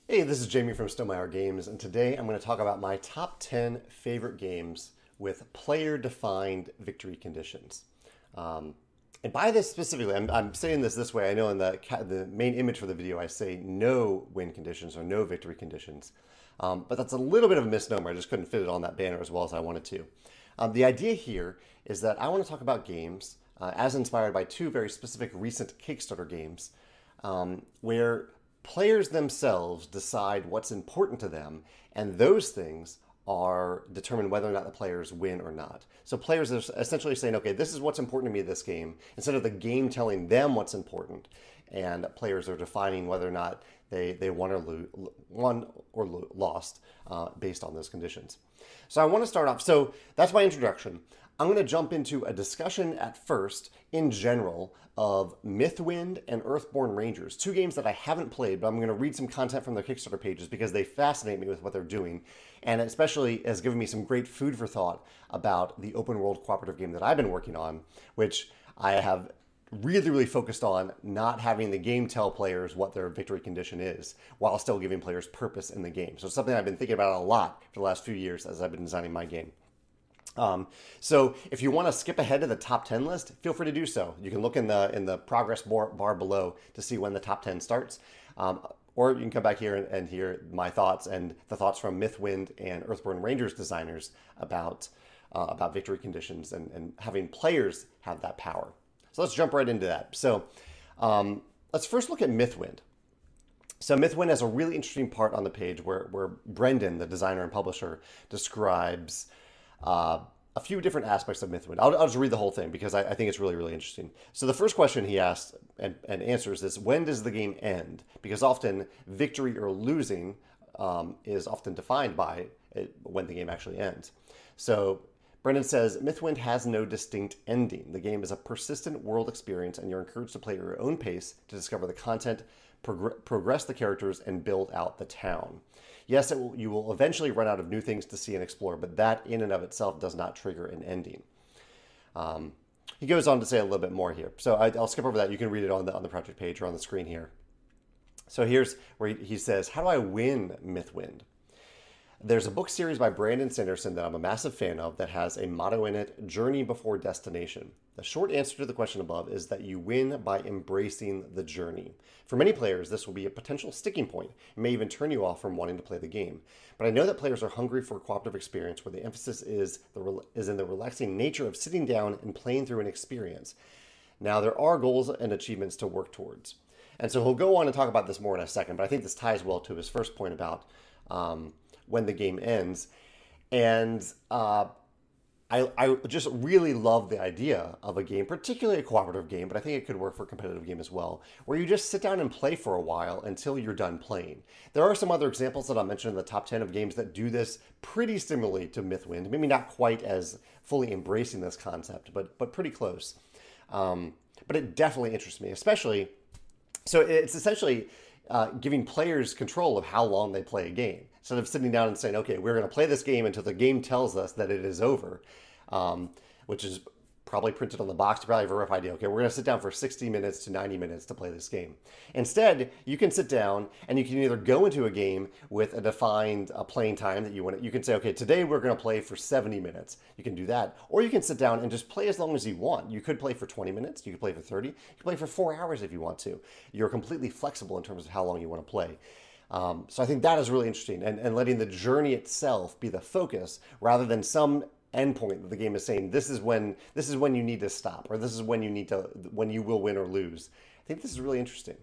Hey, this is Jamie from Stonemaier Games, and today I'm going to talk about my top 10 favorite games with player-defined victory conditions. And by this specifically, I'm saying this way. I know in the main image for the video, I say no win conditions or no victory conditions. But that's a little bit of a misnomer. I just couldn't fit it on that banner as well as I wanted to. The idea here is that I want to talk about games as inspired by two very specific recent Kickstarter games where players themselves decide what's important to them, and those things are determine whether or not the players win or not. So players are essentially saying, okay, this is what's important to me in this game, instead of the game telling them what's important. And players are defining whether or not they won or lost based on those conditions. So I want to start off. So that's my introduction. I'm going to jump into a discussion at first, in general, of Mythwind and Earthborn Rangers, two games that I haven't played, but I'm going to read some content from their Kickstarter pages because they fascinate me with what they're doing, and especially has given me some great food for thought about the open world cooperative game that I've been working on, which I have really focused on not having the game tell players what their victory condition is while still giving players purpose in the game. So it's something I've been thinking about a lot for the last few years as I've been designing my game. So if you want to skip ahead to the top 10 list, feel free to do so. You can look in the progress bar below to see when the top 10 starts. Or you can come back here and hear my thoughts and the thoughts from Mythwind and Earthborn Rangers designers about victory conditions and having players have that power. So let's jump right into that. So let's first look at Mythwind. So Mythwind has a really interesting part on the page where Brendan, the designer and publisher, describes a few different aspects of Mythwind. I'll just read the whole thing because I think it's really interesting. So the first question he asks and answers is, when does the game end? Because often victory or losing is often defined by when the game actually ends. So Brendan says, Mythwind has no distinct ending. The game is a persistent world experience, and you're encouraged to play at your own pace to discover the content, progress the characters, and build out the town. Yes, you will eventually run out of new things to see and explore, but that in and of itself does not trigger an ending. He goes on to say a little bit more here. So I'll skip over that. You can read it on the project page or on the screen here. So here's where he says, how do I win Mythwind? There's a book series by Brandon Sanderson that I'm a massive fan of that has a motto in it, journey before destination. The short answer to the question above is that you win by embracing the journey. For many players, this will be a potential sticking point. It may even turn you off from wanting to play the game. But I know that players are hungry for a cooperative experience where the emphasis is in the relaxing nature of sitting down and playing through an experience. Now, there are goals and achievements to work towards. And so he'll go on and talk about this more in a second, but I think this ties well to his first point about when the game ends. And I just really love the idea of a game, particularly a cooperative game, but I think it could work for a competitive game as well, where you just sit down and play for a while until you're done playing. There are some other examples that I'll mention in the top 10 of games that do this pretty similarly to Mythwind, maybe not quite as fully embracing this concept, but pretty close. But it definitely interests me, especially, so it's essentially giving players control of how long they play a game. Instead of sitting down and saying, okay, we're going to play this game until the game tells us that it is over, which is probably printed on the box. You probably have a rough idea. Okay, we're going to sit down for 60 minutes to 90 minutes to play this game. Instead, you can sit down and you can either go into a game with a defined playing time that you want. You can say, okay, today we're going to play for 70 minutes. You can do that. Or you can sit down and just play as long as you want. You could play for 20 minutes. You could play for 30. You could play for 4 hours if you want to. You're completely flexible in terms of how long you want to play. So I think that is really interesting, and letting the journey itself be the focus rather than some endpoint that the game is saying this is when you need to stop, or this is when you will win or lose. I think this is really interesting.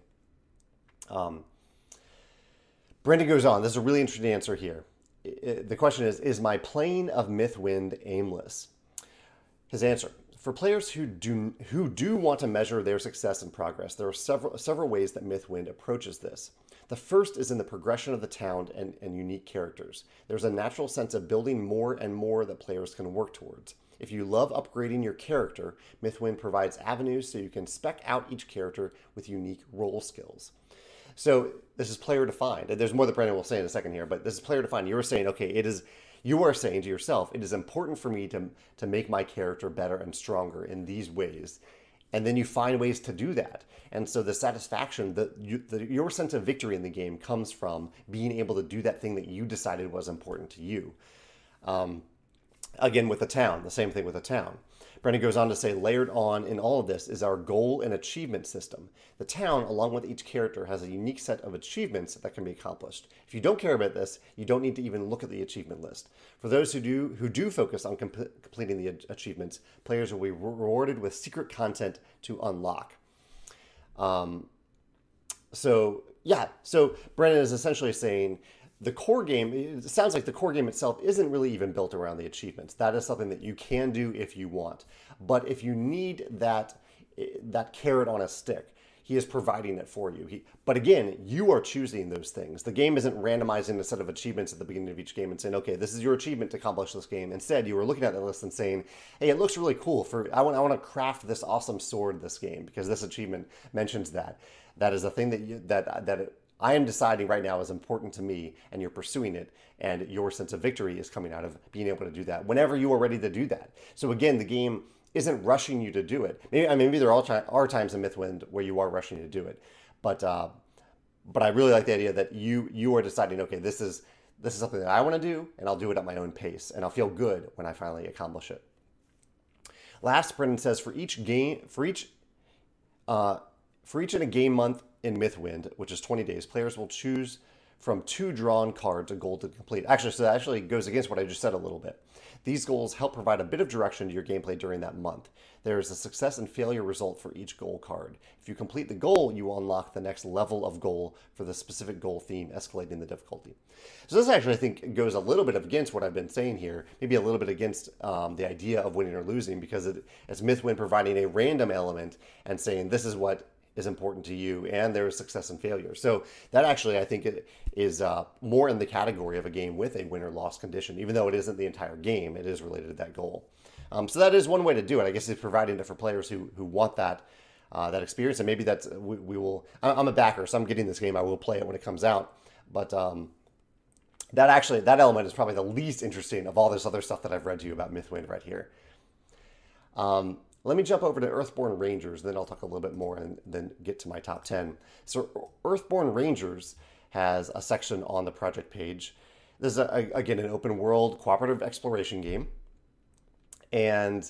Brendan goes on. This is a really interesting answer here. The question is my playing of Mythwind aimless? His answer: for players who do want to measure their success and progress, there are several ways that Mythwind approaches this. The first is in the progression of the town and unique characters. There's a natural sense of building more and more that players can work towards. If you love upgrading your character, Mythwind provides avenues so you can spec out each character with unique role skills. So this is player defined. There's more that Brandon will say in a second here, but this is player defined. You are saying, okay, you are saying to yourself, it is important for me to make my character better and stronger in these ways. and then you find ways to do that. And so the satisfaction, your sense of victory in the game comes from being able to do that thing that you decided was important to you. Again, with the town, the same thing with the town. Brennan goes on to say, layered on in all of this is our goal and achievement system. The town, along with each character, has a unique set of achievements that can be accomplished. If you don't care about this, you don't need to even look at the achievement list. For those who do focus on completing the achievements, players will be rewarded with secret content to unlock. So Brennan is essentially saying, the core game, it sounds like the core game itself isn't really even built around the achievements. That is something that you can do if you want. But if you need that carrot on a stick, he is providing it for you. But again, you are choosing those things. The game isn't randomizing a set of achievements at the beginning of each game and saying, okay, this is your achievement to accomplish this game. Instead, you were looking at the list and saying, hey, it looks really cool. I want to craft this awesome sword this game because this achievement mentions that. That is a thing that I am deciding right now is important to me, and you're pursuing it, and your sense of victory is coming out of being able to do that whenever you are ready to do that. So again, the game isn't rushing you to do it. Maybe there are times in Mythwind where you are rushing to do it, but I really like the idea that you are deciding, okay, this is something that I want to do, and I'll do it at my own pace, and I'll feel good when I finally accomplish it. Last, Brendan says, for each in a game month in Mythwind, which is 20 days, players will choose from 2 drawn cards a goal to complete. So that actually goes against what I just said a little bit. These goals help provide a bit of direction to your gameplay during that month. There is a success and failure result for each goal card. If you complete the goal, you will unlock the next level of goal for the specific goal theme, escalating the difficulty. So this actually, I think, goes a little bit against what I've been saying here, maybe a little bit against the idea of winning or losing, because it's Mythwind providing a random element and saying this is what is important to you, and there is success and failure. So that actually, I think, it is more in the category of a game with a win or loss condition, even though it isn't the entire game. It is related to that goal. So that is one way to do it. I guess it's providing it for players who want that experience, and maybe that's we will. I'm a backer, so I'm getting this game. I will play it when it comes out, but that element is probably the least interesting of all this other stuff that I've read to you about Mythwind right here. Let me jump over to Earthborn Rangers, then I'll talk a little bit more and then get to my top 10. So Earthborn Rangers has a section on the project page. This is, again, an open world cooperative exploration game. And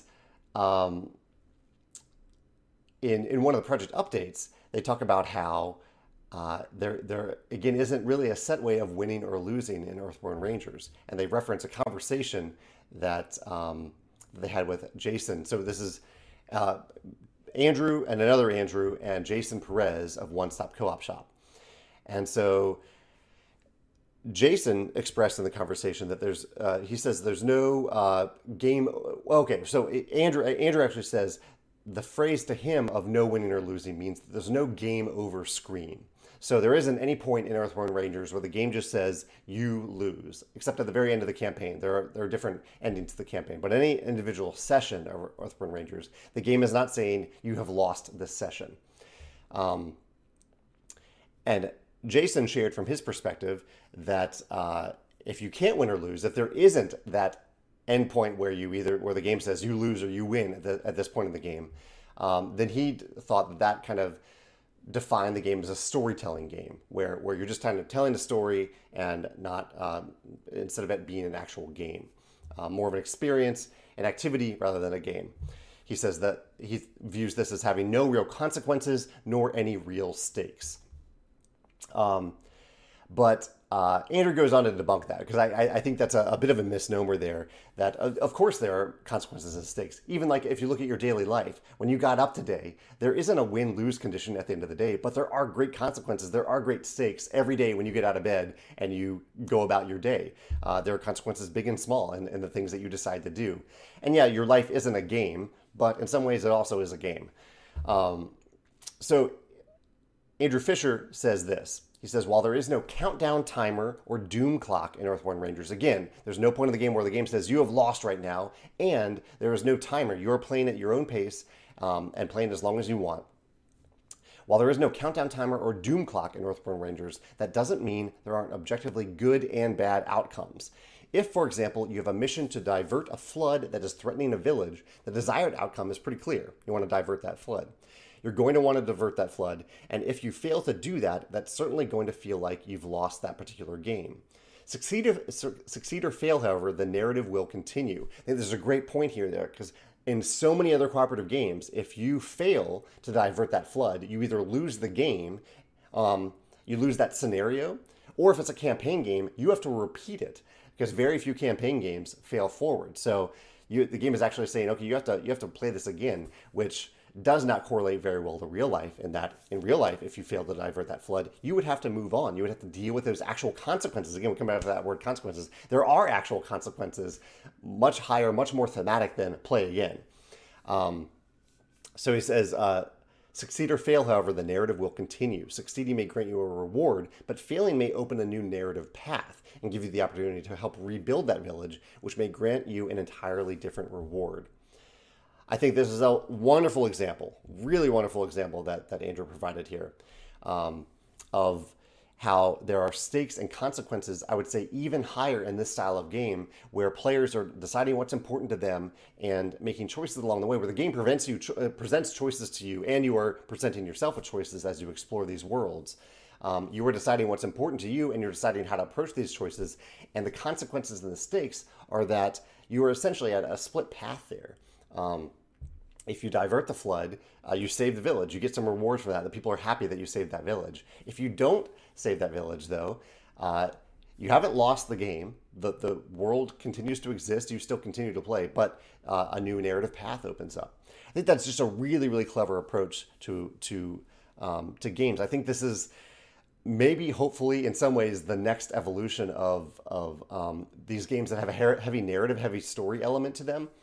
in one of the project updates, they talk about how there again isn't really a set way of winning or losing in Earthborn Rangers. And they reference a conversation that they had with Jason. So this is Andrew and another Andrew and Jason Perez of One Stop Co-op Shop. And so Jason expressed in the conversation that he says there's no game. Okay, so Andrew actually says the phrase to him of no winning or losing means that there's no game over screen. So there isn't any point in Earthborn Rangers where the game just says you lose, except at the very end of the campaign. There are different endings to the campaign, but any individual session of Earthborn Rangers, the game is not saying you have lost this session. And Jason shared from his perspective that if you can't win or lose, if there isn't that end point where the game says you lose or you win at this point in the game, then he thought that kind of define the game as a storytelling game where you're just kind of telling a story and not instead of it being an actual game, more of an experience, an activity rather than a game. He says that he views this as having no real consequences nor any real stakes. But Andrew goes on to debunk that, because I think that's a bit of a misnomer there, that of course there are consequences and stakes. Even like if you look at your daily life, when you got up today, there isn't a win-lose condition at the end of the day, but there are great consequences. There are great stakes every day when you get out of bed and you go about your day. There are consequences big and small in the things that you decide to do. And yeah, your life isn't a game, but in some ways it also is a game. So Andrew Fisher says this. He says, while there is no countdown timer or doom clock in Earthborn Rangers, again, there's no point in the game where the game says you have lost right now, and there is no timer. You're playing at your own pace and playing as long as you want. While there is no countdown timer or doom clock in Earthborn Rangers, that doesn't mean there aren't objectively good and bad outcomes. If, for example, you have a mission to divert a flood that is threatening a village, the desired outcome is pretty clear. You want to divert that flood. You're going to want to divert that flood, and if you fail to do that, that's certainly going to feel like you've lost that particular game. Succeed or fail, however, the narrative will continue. I think there's a great point here there, because in so many other cooperative games, if you fail to divert that flood, you either lose the game, you lose that scenario, or if it's a campaign game, you have to repeat it, because very few campaign games fail forward. So the game is actually saying, okay, you have to play this again, which does not correlate very well to real life, in that in real life, if you fail to divert that flood, you would have to move on. You would have to deal with those actual consequences. Again, we come back to that word consequences. There are actual consequences, much higher, much more thematic than play again. So he says, succeed or fail, however, the narrative will continue. Succeeding may grant you a reward, but failing may open a new narrative path and give you the opportunity to help rebuild that village, which may grant you an entirely different reward. I think this is a wonderful example, really wonderful example that Andrew provided here, of how there are stakes and consequences, I would say even higher in this style of game, where players are deciding what's important to them and making choices along the way, where the game presents choices to you, and you are presenting yourself with choices as you explore these worlds. You are deciding what's important to you, and you're deciding how to approach these choices, and the consequences and the stakes are that you are essentially at a split path there. If you divert the flood, you save the village. You get some rewards for that. The people are happy that you saved that village. If you don't save that village, though, you haven't lost the game. The world continues to exist. You still continue to play, but a new narrative path opens up. I think that's just a really, really clever approach to games. I think this is maybe, hopefully, in some ways, the next evolution of these games that have a heavy narrative, heavy story element to them.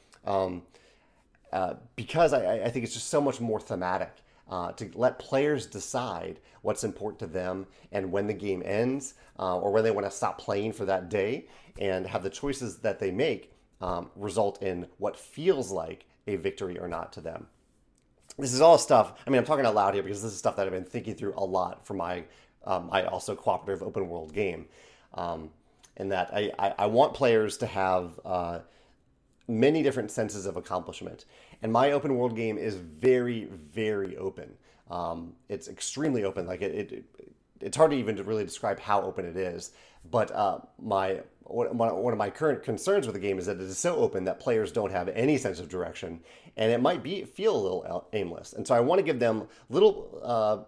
Because I think it's just so much more thematic to let players decide what's important to them and when the game ends, or when they want to stop playing for that day, and have the choices that they make result in what feels like a victory or not to them. This is all stuff, I mean, I'm talking out loud here because this is stuff that I've been thinking through a lot for my also cooperative open world game. And that I want players to have many different senses of accomplishment. And my open world game is very, very open. It's extremely open. Like it's hard to even to really describe how open it is. But one of my current concerns with the game is that it is so open that players don't have any sense of direction, and it might feel a little aimless. And so I want to give them little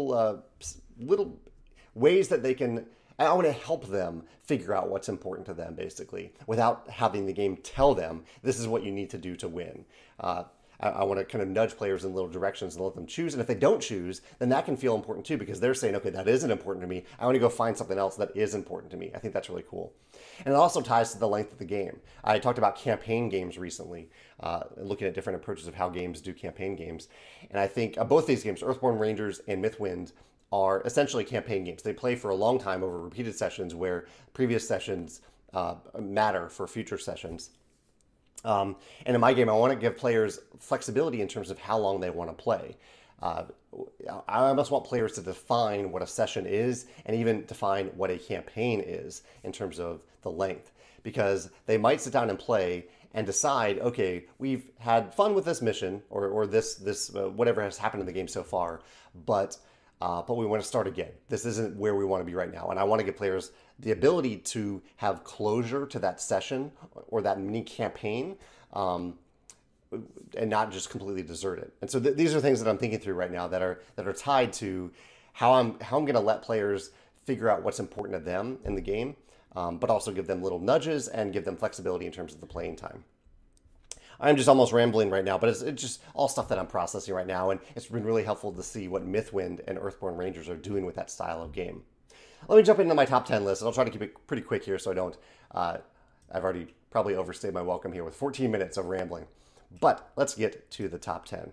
ways that they can. I want to help them figure out what's important to them, basically, without having the game tell them, this is what you need to do to win. I want to kind of nudge players in little directions and let them choose. And if they don't choose, then that can feel important too, because they're saying, okay, that isn't important to me. I want to go find something else that is important to me. I think that's really cool. And it also ties to the length of the game. I talked about campaign games recently, looking at different approaches of how games do campaign games. And I think both these games, Earthborn Rangers and Mythwind, are essentially campaign games. They play for a long time over repeated sessions where previous sessions matter for future sessions. And in my game, I want to give players flexibility in terms of how long they want to play. I almost want players to define what a session is and even define what a campaign is in terms of the length. Because they might sit down and play and decide, okay, we've had fun with this mission or this whatever has happened in the game so far, but we want to start again. This isn't where we want to be right now. And I want to give players the ability to have closure to that session or that mini campaign, and not just completely desert it. And so these are things that I'm thinking through right now that are tied to how I'm going to let players figure out what's important to them in the game, but also give them little nudges and give them flexibility in terms of the playing time. I'm just almost rambling right now, but it's just all stuff that I'm processing right now, and it's been really helpful to see what Mythwind and Earthborn Rangers are doing with that style of game. Let me jump into my top 10 list, and I'll try to keep it pretty quick here so I don't... I've already probably overstayed my welcome here with 14 minutes of rambling. But let's get to the top 10.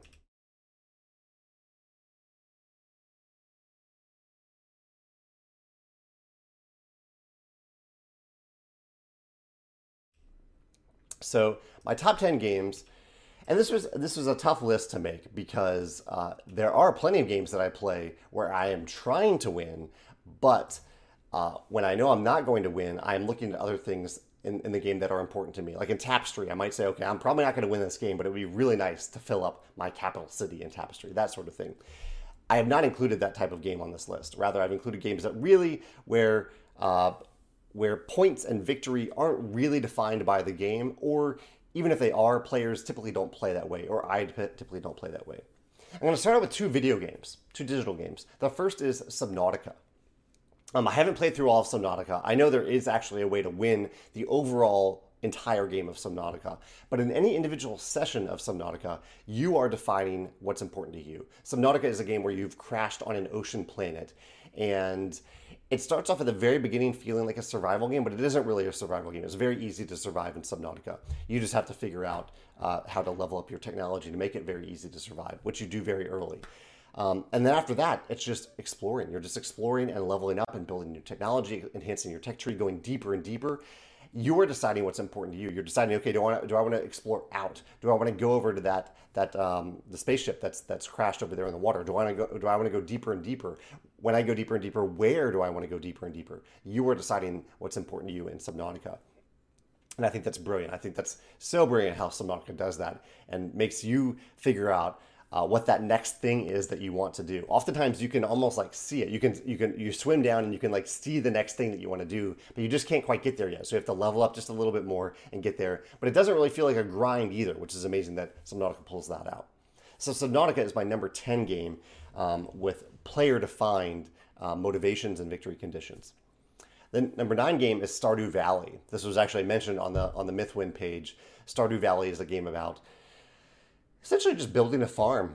So my top 10 games, and this was a tough list to make because there are plenty of games that I play where I am trying to win, but when I know I'm not going to win, I'm looking at other things in the game that are important to me. Like in Tapestry, I might say, okay, I'm probably not going to win this game, but it would be really nice to fill up my capital city in Tapestry, that sort of thing. I have not included that type of game on this list. Rather, I've included games that really where points and victory aren't really defined by the game, or even if they are, players typically don't play that way, or I typically don't play that way. I'm going to start out with two video games, two digital games. The first is Subnautica. I haven't played through all of Subnautica. I know there is actually a way to win the overall entire game of Subnautica, but in any individual session of Subnautica, you are defining what's important to you. Subnautica is a game where you've crashed on an ocean planet, and it starts off at the very beginning feeling like a survival game, but it isn't really a survival game. It's very easy to survive in Subnautica. You just have to figure out how to level up your technology to make it very easy to survive, which you do very early. And then after that, it's just exploring. You're just exploring and leveling up and building new technology, enhancing your tech tree, going deeper and deeper. You are deciding what's important to you. You're deciding, okay, do I want to explore out? Do I want to go over to the spaceship that's crashed over there in the water? Do I want to go deeper and deeper? When I go deeper and deeper, where do I want to go deeper and deeper? You are deciding what's important to you in Subnautica. And I think that's brilliant. I think that's so brilliant how Subnautica does that and makes you figure out what that next thing is that you want to do. Oftentimes you can almost like see it. You swim down and you can like see the next thing that you want to do, but you just can't quite get there yet. So you have to level up just a little bit more and get there. But it doesn't really feel like a grind either, which is amazing that Subnautica pulls that out. So Subnautica is my number 10 game with player-defined motivations and victory conditions. Then number 9 game is Stardew Valley. This was actually mentioned on the Mythwind page. Stardew Valley is a game about essentially just building a farm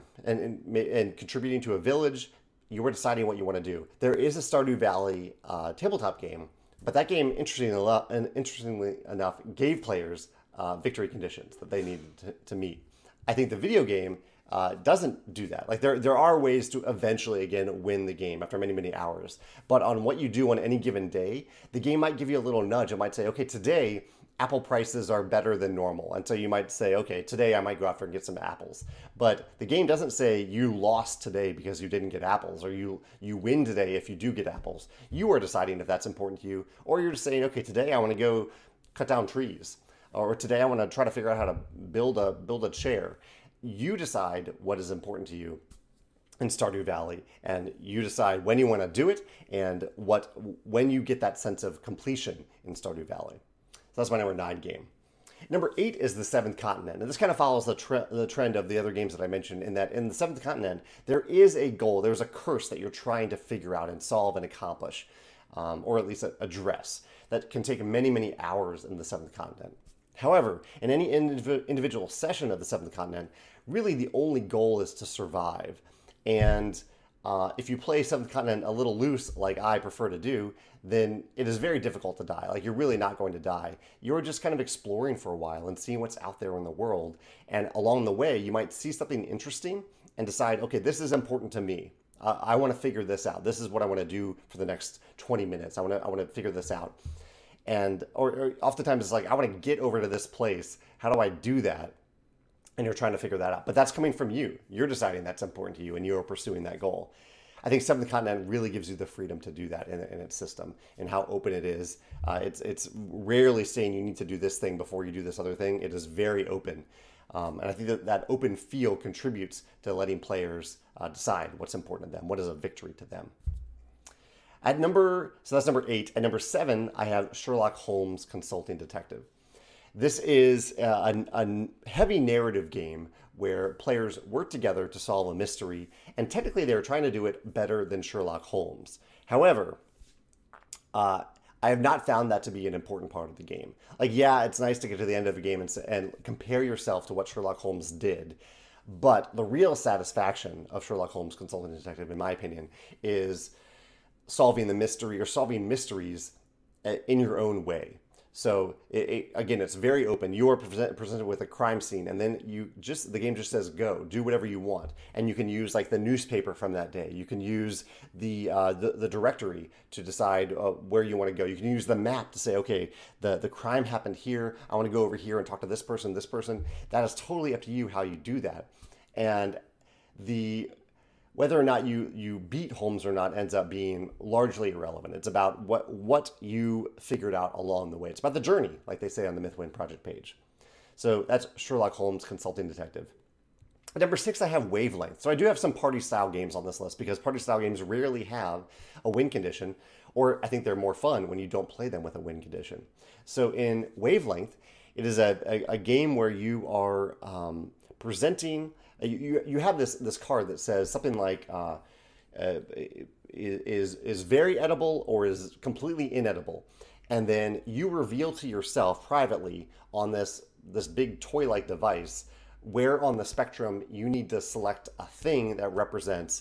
and contributing to a village. You were deciding what you want to do. There is a Stardew Valley tabletop game, but that game, interestingly enough, gave players victory conditions that they needed to meet. I think the video game doesn't do that. Like there are ways to eventually, again, win the game after many, many hours. But on what you do on any given day, the game might give you a little nudge. It might say, okay, today, apple prices are better than normal. And so you might say, okay, today I might go out there and get some apples. But the game doesn't say you lost today because you didn't get apples, or you win today if you do get apples. You are deciding if that's important to you, or you're just saying, okay, today I want to go cut down trees, or today I want to try to figure out how to build a chair. You decide what is important to you in Stardew Valley, and you decide when you want to do it and when you get that sense of completion in Stardew Valley. So that's my number 9 game. Number 8 is The Seventh Continent. And this kind of follows the trend of the other games that I mentioned, in that in The Seventh Continent, there is a goal, there's a curse that you're trying to figure out and solve and accomplish, or at least address, that can take many, many hours in The Seventh Continent. However, in any individual session of The Seventh Continent, really the only goal is to survive. And if you play Seventh Continent a little loose, like I prefer to do, then it is very difficult to die. Like, you're really not going to die. You're just kind of exploring for a while and seeing what's out there in the world. And along the way, you might see something interesting and decide, okay, this is important to me. I want to figure this out. This is what I want to do for the next 20 minutes. I want to figure this out. And or oftentimes it's like, I want to get over to this place. How do I do that? And you're trying to figure that out. But that's coming from you. You're deciding that's important to you, and you're pursuing that goal. I think Seventh Continent really gives you the freedom to do that in its system, and how open it is. It's rarely saying you need to do this thing before you do this other thing. It is very open. And I think that open feel contributes to letting players decide what's important to them, what is a victory to them. So that's number 8. At number 7, I have Sherlock Holmes Consulting Detective. This is a heavy narrative game where players work together to solve a mystery, and technically they're trying to do it better than Sherlock Holmes. However, I have not found that to be an important part of the game. Like, yeah, it's nice to get to the end of a game and compare yourself to what Sherlock Holmes did, but the real satisfaction of Sherlock Holmes Consulting Detective, in my opinion, is solving the mystery or solving mysteries in your own way. So again, it's very open. You are presented with a crime scene, and then the game just says go, do whatever you want, and you can use like the newspaper from that day. You can use the directory to decide where you want to go. You can use the map to say, okay, the crime happened here. I want to go over here and talk to this person, this person. That is totally up to you how you do that. And whether or not you beat Holmes or not ends up being largely irrelevant. It's about what you figured out along the way. It's about the journey, like they say on the Mythwind project page. So that's Sherlock Holmes Consulting Detective. At number 6, I have Wavelength. So I do have some party-style games on this list because party-style games rarely have a win condition, or I think they're more fun when you don't play them with a win condition. So in Wavelength, it is a game where you are presenting. You have this card that says something like is very edible or is completely inedible, and then you reveal to yourself privately on this big toy-like device where on the spectrum you need to select a thing that represents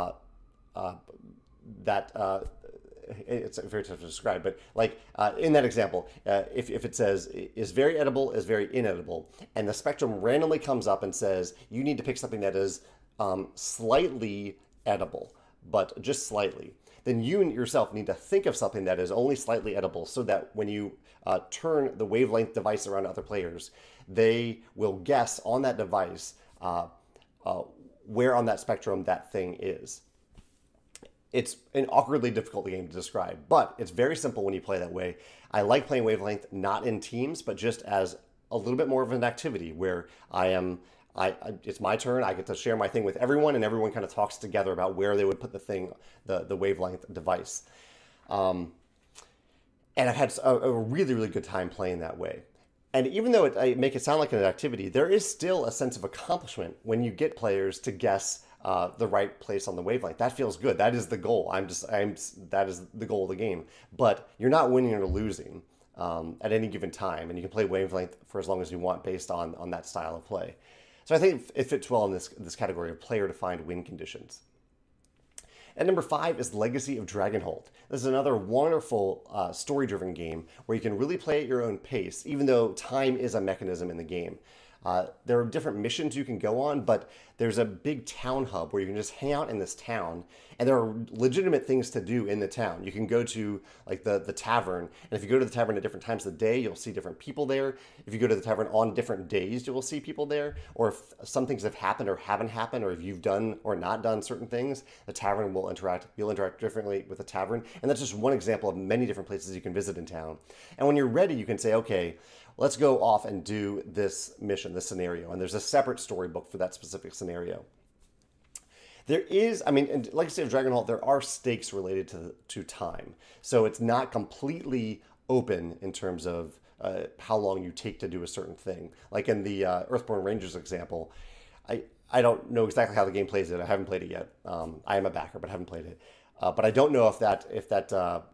it's very tough to describe, but like in that example, if it says is very edible, is very inedible, and the spectrum randomly comes up and says you need to pick something that is slightly edible, but just slightly, then you yourself need to think of something that is only slightly edible so that when you turn the Wavelength device around to other players, they will guess on that device where on that spectrum that thing is. It's an awkwardly difficult game to describe, but it's very simple when you play that way. I like playing Wavelength not in teams, but just as a little bit more of an activity where it's my turn. I get to share my thing with everyone, and everyone kind of talks together about where they would put the thing, the Wavelength device. And I've had a really, really good time playing that way. And even though I make it sound like an activity, there is still a sense of accomplishment when you get players to guess the right place on the Wavelength. That feels good. That is the goal. That is the goal of the game. But you're not winning or losing at any given time, and you can play Wavelength for as long as you want based on that style of play. So I think it fits well in this category of player-defined win conditions. At number 5 is Legacy of Dragonholt. This is another wonderful story-driven game where you can really play at your own pace, even though time is a mechanism in the game. There are different missions you can go on, but there's a big town hub where you can just hang out in this town, and there are legitimate things to do in the town. You can go to like the tavern, and if you go to the tavern at different times of the day, you'll see different people there. If you go to the tavern on different days, you will see people there. Or if some things have happened or haven't happened, or if you've done or not done certain things, the tavern will interact. You'll interact differently with the tavern, and that's just one example of many different places you can visit in town. And when you're ready, you can say, okay, let's go off and do this mission, this scenario. And there's a separate storybook for that specific scenario. There is, in Legacy of Dragonholt, there are stakes related to time. So it's not completely open in terms of how long you take to do a certain thing. Like in the Earthborn Rangers example, I don't know exactly how the game plays it. I haven't played it yet. I am a backer, but I haven't played it. But I don't know if that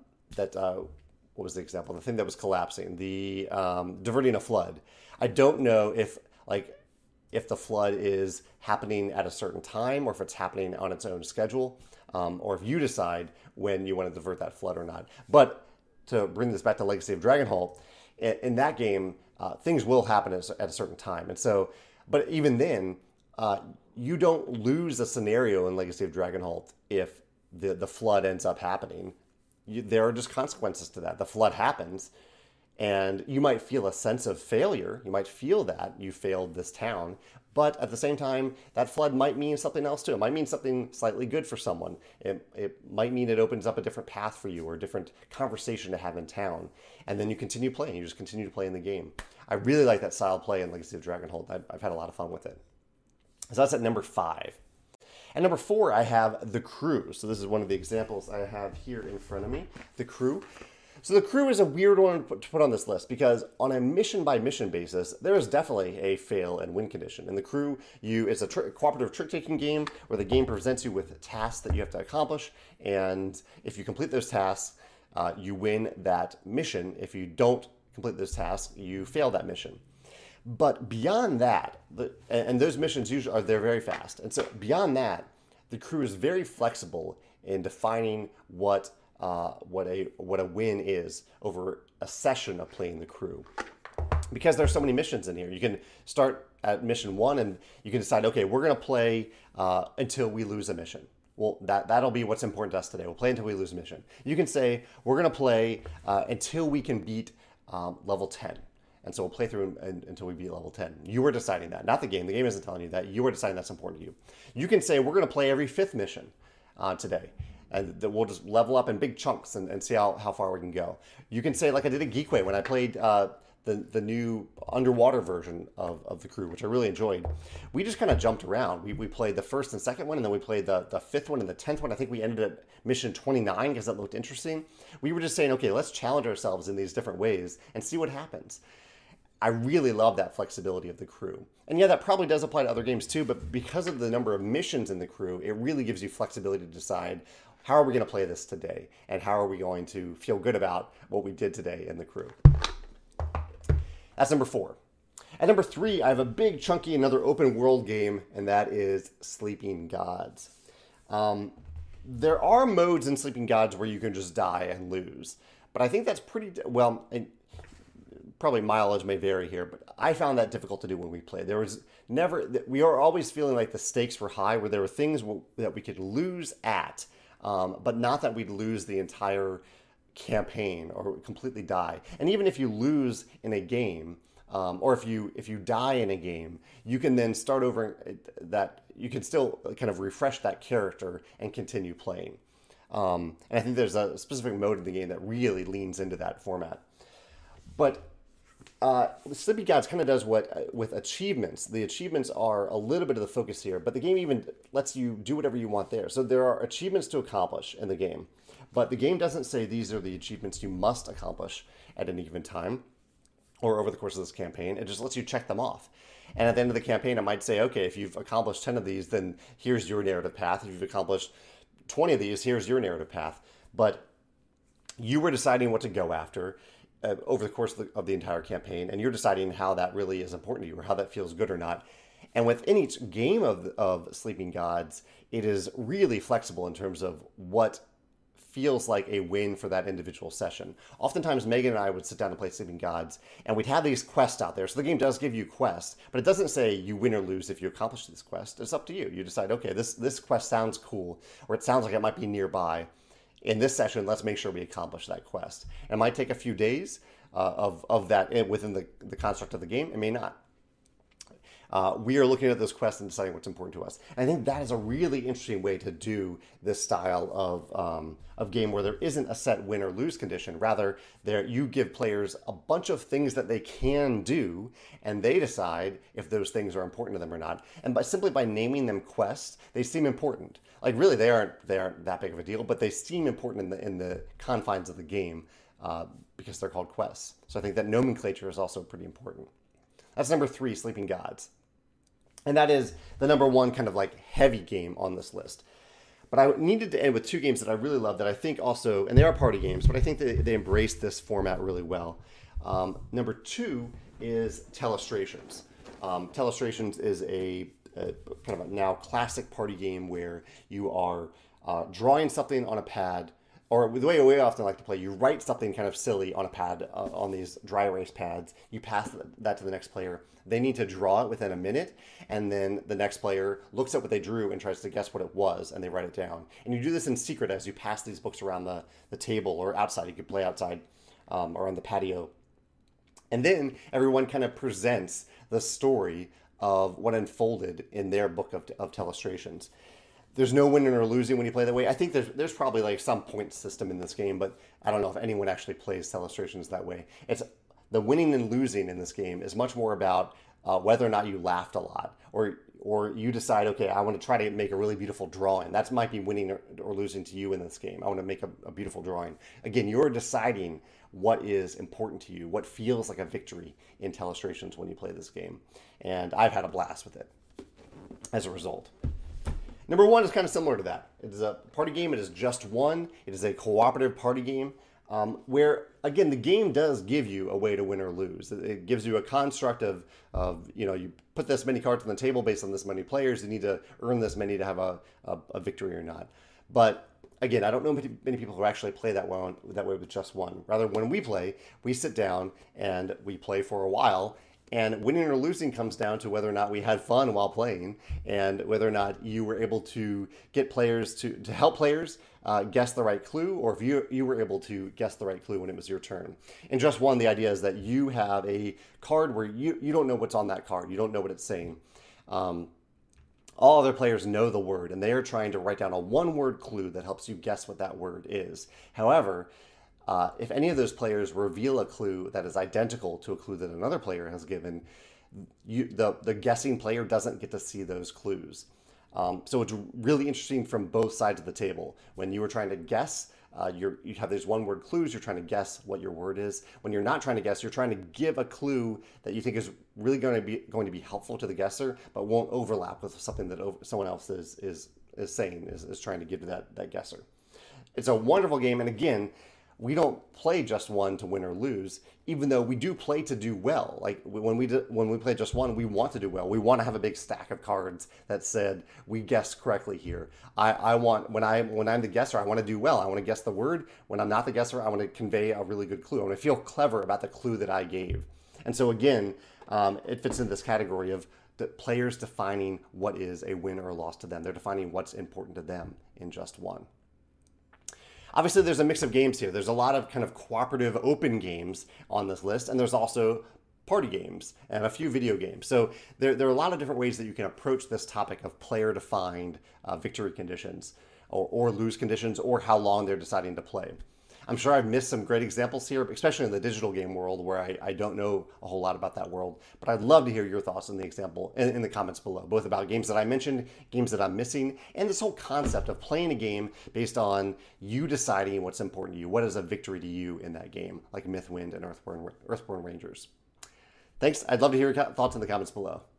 what was the example? The thing that was collapsing, the diverting a flood. I don't know if the flood is happening at a certain time or if it's happening on its own schedule, or if you decide when you want to divert that flood or not. But to bring this back to Legacy of Dragonholt, in that game, things will happen at a certain time. And so, but even then, you don't lose a scenario in Legacy of Dragonholt if the flood ends up happening. There are just consequences to that. The flood happens, and you might feel a sense of failure. You might feel that you failed this town, but at the same time, that flood might mean something else too. It might mean something slightly good for someone. It might mean it opens up a different path for you or a different conversation to have in town. And then you continue playing. You just continue to play in the game. I really like that style of play in Legacy of Dragonholt. I've had a lot of fun with it. So that's at number 5. At number 4, I have The Crew. So this is one of the examples I have here in front of me, The Crew. So The Crew is a weird one to put on this list because on a mission-by-mission basis, there is definitely a fail and win condition. In The Crew, it's a cooperative trick-taking game where the game presents you with tasks that you have to accomplish, and if you complete those tasks, you win that mission. If you don't complete those tasks, you fail that mission. But beyond that, and those missions usually they're very fast. And so beyond that, The Crew is very flexible in defining what a win is over a session of playing The Crew. Because there's so many missions in here. You can start at mission 1 and you can decide, okay, we're going to play until we lose a mission. Well, that'll be what's important to us today. We'll play until we lose a mission. You can say, we're going to play until we can beat level 10. And so we'll play through until we beat level 10. You are deciding that, not the game. The game isn't telling you that. You are deciding that's important to you. You can say, we're going to play every 5th mission today. And we'll just level up in big chunks and see how far we can go. You can say, like I did at Geekway when I played the new underwater version of the crew, which I really enjoyed. We just kind of jumped around. We played the 1st and 2nd one, and then we played the 5th one and the 10th one. I think we ended at mission 29 because that looked interesting. We were just saying, okay, let's challenge ourselves in these different ways and see what happens. I really love that flexibility of the crew. And yeah, that probably does apply to other games too, but because of the number of missions in the crew, it really gives you flexibility to decide, how are we going to play this today? And how are we going to feel good about what we did today in the crew? That's number 4. At number 3, I have a big, chunky, another open world game, and that is Sleeping Gods. There are modes in Sleeping Gods where you can just die and lose, but I think that's pretty, well, probably mileage may vary here, but I found that difficult to do when we played. There was never, we are always feeling like the stakes were high, where there were things that we could lose at, but not that we'd lose the entire campaign or completely die. And even if you lose in a game, or if you die in a game, you can then start over that. You can still kind of refresh that character and continue playing. And I think there's a specific mode in the game that really leans into that format. But Sleeping Gods kind of does what with achievements. The achievements are a little bit of the focus here, but the game even lets you do whatever you want there. So there are achievements to accomplish in the game, but the game doesn't say these are the achievements you must accomplish at any given time or over the course of this campaign. It just lets you check them off. And at the end of the campaign, it might say, okay, if you've accomplished 10 of these, then here's your narrative path. If you've accomplished 20 of these, here's your narrative path. But you were deciding what to go after over the course of the entire campaign, and you're deciding how that really is important to you or how that feels good or not. And within each game of Sleeping Gods, it is really flexible in terms of what feels like a win for that individual session. Oftentimes, Megan and I would sit down and play Sleeping Gods, and we'd have these quests out there. So the game does give you quests, but it doesn't say you win or lose if you accomplish this quest. It's up to you. You decide, okay, this quest sounds cool, or it sounds like it might be nearby. In this session, let's make sure we accomplish that quest. It might take a few days of that within the construct of the game. It may not. We are looking at those quests and deciding what's important to us. And I think that is a really interesting way to do this style of game where there isn't a set win or lose condition. Rather, you give players a bunch of things that they can do, and they decide if those things are important to them or not. And simply by naming them quests, they seem important. Like really, they aren't that big of a deal, but they seem important in the confines of the game because they're called quests. So I think that nomenclature is also pretty important. That's number 3, Sleeping Gods. And that is the number 1 kind of like heavy game on this list. But I needed to end with 2 games that I really love that I think also, and they are party games, but I think they embrace this format really well. Number 2 is Telestrations. Telestrations is a kind of a now classic party game where you are drawing something on a pad, or the way we often like to play, you write something kind of silly on a pad, on these dry erase pads. You pass that to the next player. They need to draw it within a minute, and then the next player looks at what they drew and tries to guess what it was, and they write it down. And you do this in secret as you pass these books around the table or outside. You could play outside or on the patio. And then everyone kind of presents the story of what unfolded in their book of Telestrations. There's no winning or losing when you play that way. I think there's probably like some point system in this game, but I don't know if anyone actually plays Telestrations that way. It's the winning and losing in this game is much more about whether or not you laughed a lot, or you decide, okay, I want to try to make a really beautiful drawing. That might be winning or losing to you in this game. I want to make a beautiful drawing. Again, you're deciding what is important to you, what feels like a victory in Telestrations when you play this game. And I've had a blast with it as a result. Number 1 is kind of similar to that. It is a party game. It is just one. It is a cooperative party game where, again, the game does give you a way to win or lose. It gives you a construct of you put this many cards on the table based on this many players. You need to earn this many to have a victory or not. But again, I don't know many people who actually play that way with just one. Rather, when we play, we sit down and we play for a while. And winning or losing comes down to whether or not we had fun while playing and whether or not you were able to get players to help players guess the right clue, or if you were able to guess the right clue when it was your turn. In Just One, the idea is that you have a card where you don't know what's on that card. You don't know what it's saying. All other players know the word, and they are trying to write down a one-word clue that helps you guess what that word is. However, if any of those players reveal a clue that is identical to a clue that another player has given, the guessing player doesn't get to see those clues. So it's really interesting from both sides of the table. When you were trying to guess, you have these one-word clues. You're trying to guess what your word is. When you're not trying to guess, you're trying to give a clue that you think is really going to be helpful to the guesser, but won't overlap with something that someone else is saying, is trying to give to that guesser. It's a wonderful game, and again, we don't play Just One to win or lose, even though we do play to do well. Like when we play Just One, we want to do well. We want to have a big stack of cards that said we guessed correctly here. I want when I'm the guesser, I want to do well. I want to guess the word. When I'm not the guesser, I want to convey a really good clue. I want to feel clever about the clue that I gave. And so again, it fits in this category of the players defining what is a win or a loss to them. They're defining what's important to them in Just One. Obviously, there's a mix of games here. There's a lot of kind of cooperative open games on this list, and there's also party games and a few video games. So there are a lot of different ways that you can approach this topic of player-defined victory conditions or lose conditions, or how long they're deciding to play. I'm sure I've missed some great examples here, especially in the digital game world where I don't know a whole lot about that world. But I'd love to hear your thoughts in the comments below, both about games that I mentioned, games that I'm missing, and this whole concept of playing a game based on you deciding what's important to you. What is a victory to you in that game, like Mythwind and Earthborn Rangers? Thanks. I'd love to hear your thoughts in the comments below.